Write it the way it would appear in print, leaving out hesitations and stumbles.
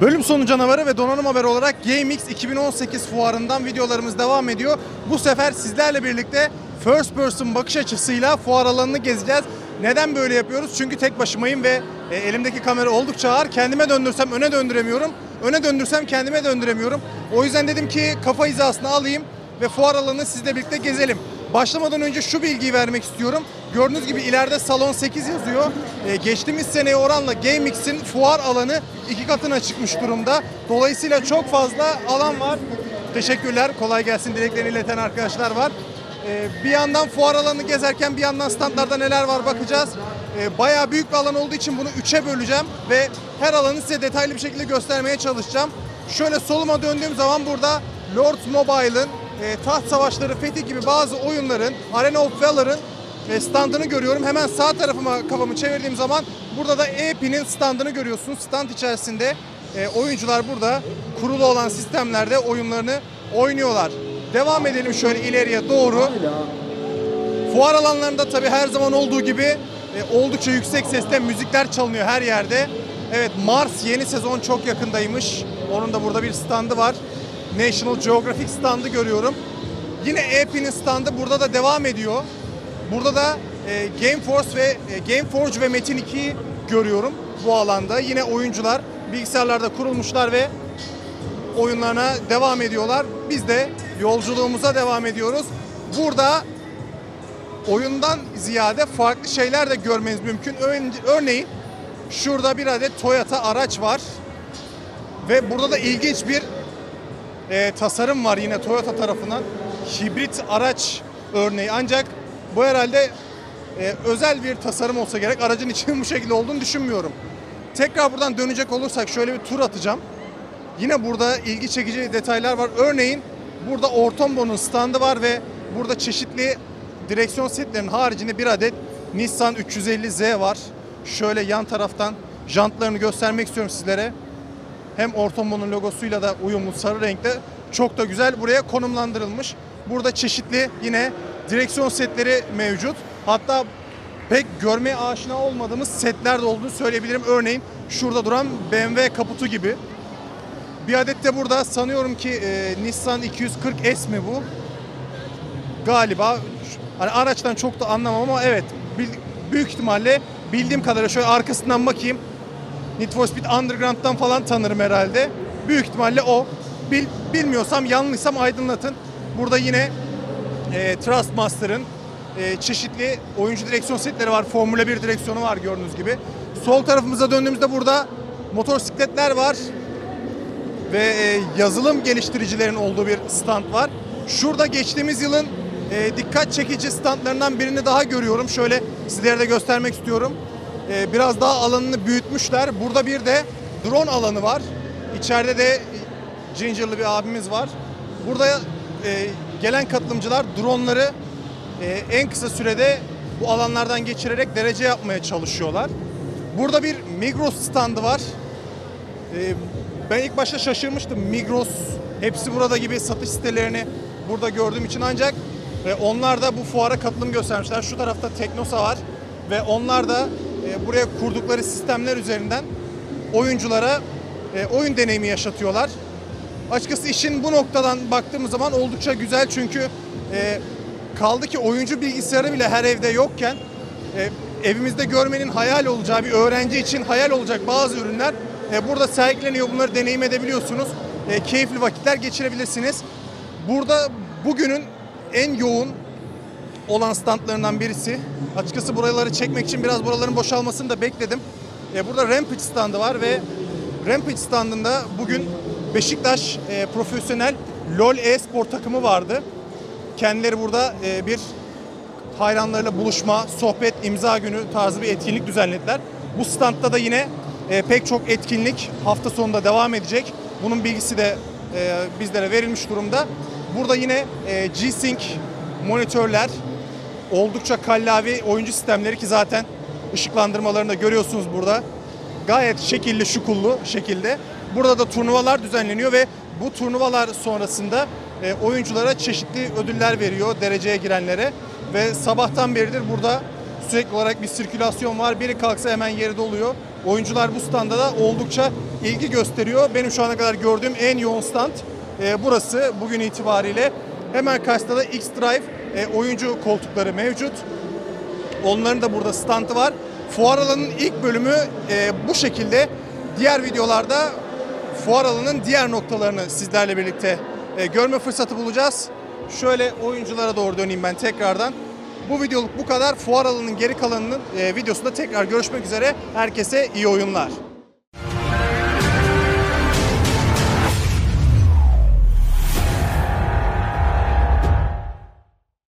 Bölüm sonu canavarı ve donanım haberi olarak GameX 2018 fuarından videolarımız devam ediyor. Bu sefer sizlerle birlikte first person bakış açısıyla fuar alanını gezeceğiz. Neden böyle yapıyoruz? Çünkü tek başımayım ve elimdeki kamera oldukça ağır. Kendime döndürsem öne döndüremiyorum. Öne döndürsem kendime döndüremiyorum. O yüzden dedim ki kafa hizasını alayım ve fuar alanını sizle birlikte gezelim. Başlamadan önce şu bilgiyi vermek istiyorum. Gördüğünüz gibi ileride Salon 8 yazıyor. Geçtiğimiz seneye oranla GameX'in fuar alanı 2 katına çıkmış durumda. Dolayısıyla çok fazla alan var. Teşekkürler, kolay gelsin dileklerini ileten arkadaşlar var. Bir yandan fuar alanını gezerken bir yandan standlarda neler var bakacağız. Bayağı büyük bir alan olduğu için bunu 3'e böleceğim ve her alanı size detaylı bir şekilde göstermeye çalışacağım. Şöyle soluma döndüğüm zaman burada Lords Mobile'ın, Taht Savaşları, Fethi gibi bazı oyunların, Arena of Valor'ın standını görüyorum. Hemen sağ tarafıma kafamı çevirdiğim zaman burada da EP'nin standını görüyorsunuz. Stand içerisinde oyuncular burada kurulu olan sistemlerde oyunlarını oynuyorlar. Devam edelim şöyle ileriye doğru. Fuar alanlarında tabii her zaman olduğu gibi oldukça yüksek sesle müzikler çalınıyor her yerde. Evet, Mars yeni sezon çok yakındaymış. Onun da burada bir standı var. National Geographic standı görüyorum. Yine EP'nin standı burada da devam ediyor. Burada da Gameforge ve Metin 2'yi görüyorum bu alanda. Yine oyuncular bilgisayarlarda kurulmuşlar ve oyunlarına devam ediyorlar. Biz de yolculuğumuza devam ediyoruz. Burada oyundan ziyade farklı şeyler de görmeniz mümkün. Örneğin şurada bir adet Toyota araç var. Ve burada da ilginç bir tasarım var yine Toyota tarafından. Hibrit araç örneği, ancak bu herhalde özel bir tasarım olsa gerek. Aracın içinin bu şekilde olduğunu düşünmüyorum. Tekrar buradan dönecek olursak şöyle bir tur atacağım. Yine burada ilgi çekici detaylar var. Örneğin burada Ortombo'nun standı var ve burada çeşitli direksiyon setlerinin haricinde bir adet Nissan 350Z var. Şöyle yan taraftan jantlarını göstermek istiyorum sizlere. Hem Ortombo'nun logosuyla da uyumlu sarı renkte. Çok da güzel buraya konumlandırılmış. Burada çeşitli yine direksiyon setleri mevcut. Hatta pek görmeye aşina olmadığımız setler de olduğunu söyleyebilirim. Örneğin şurada duran BMW kaputu gibi. Bir adet de burada sanıyorum ki Nissan 240S mi bu? Galiba. Hani araçtan çok da anlamam ama evet. Büyük ihtimalle bildiğim kadarıyla şöyle arkasından bakayım. Need for Speed Underground'dan falan tanırım herhalde. Büyük ihtimalle o. Bilmiyorsam, yanlışsam aydınlatın. Burada yine Trustmaster'ın çeşitli oyuncu direksiyon setleri var. Formula 1 direksiyonu var gördüğünüz gibi. Sol tarafımıza döndüğümüzde burada motosikletler var. Ve yazılım geliştiricilerin olduğu bir stand var. Şurada geçtiğimiz yılın dikkat çekici standlarından birini daha görüyorum. Şöyle sizlere de göstermek istiyorum. Biraz daha alanını büyütmüşler. Burada bir de drone alanı var. İçeride de Ginger'lı bir abimiz var. Burada gelen katılımcılar dronları en kısa sürede bu alanlardan geçirerek derece yapmaya çalışıyorlar. Burada bir Migros standı var. Ben ilk başta şaşırmıştım. Migros, hepsi burada gibi satış sitelerini burada gördüğüm için, ancak onlar da bu fuara katılım göstermişler. Şu tarafta Teknosa var ve onlar da buraya kurdukları sistemler üzerinden oyunculara oyun deneyimi yaşatıyorlar. Açıkçası işin bu noktadan baktığımız zaman oldukça güzel, çünkü kaldı ki oyuncu bilgisayarı bile her evde yokken evimizde görmenin hayal olacağı, bir öğrenci için hayal olacak bazı ürünler burada sergileniyor. Bunları deneyim edebiliyorsunuz. Keyifli vakitler geçirebilirsiniz. Burada bugünün en yoğun olan standlarından birisi. Açıkçası buraları çekmek için biraz buraların boşalmasını da bekledim. Burada Rampage standı var ve Rampage standında bugün Beşiktaş profesyonel LoL e-spor takımı vardı. Kendileri burada bir hayranlarıyla buluşma, sohbet, imza günü tarzı bir etkinlik düzenlediler. Bu standta da yine pek çok etkinlik hafta sonunda devam edecek. Bunun bilgisi de bizlere verilmiş durumda. Burada yine G-Sync monitörler, oldukça kallavi oyuncu sistemleri, ki zaten ışıklandırmalarını da görüyorsunuz burada. Gayet şekilli, şukullu şekilde. Burada da turnuvalar düzenleniyor ve bu turnuvalar sonrasında oyunculara çeşitli ödüller veriyor dereceye girenlere. Ve sabahtan beridir burada sürekli olarak bir sirkülasyon var. Biri kalksa hemen yeri doluyor. oyuncular bu standa da oldukça ilgi gösteriyor. Benim şu ana kadar gördüğüm en yoğun stand burası bugün itibariyle. Hemen karşısında da X-Drive oyuncu koltukları mevcut. Onların da burada standı var. Fuar alanının ilk bölümü bu şekilde. Diğer videolarda fuar alanının diğer noktalarını sizlerle birlikte görme fırsatı bulacağız. Şöyle oyunculara doğru döneyim ben tekrardan. Bu videoluk bu kadar. Fuar alanının geri kalanının videosunda tekrar görüşmek üzere. Herkese iyi oyunlar.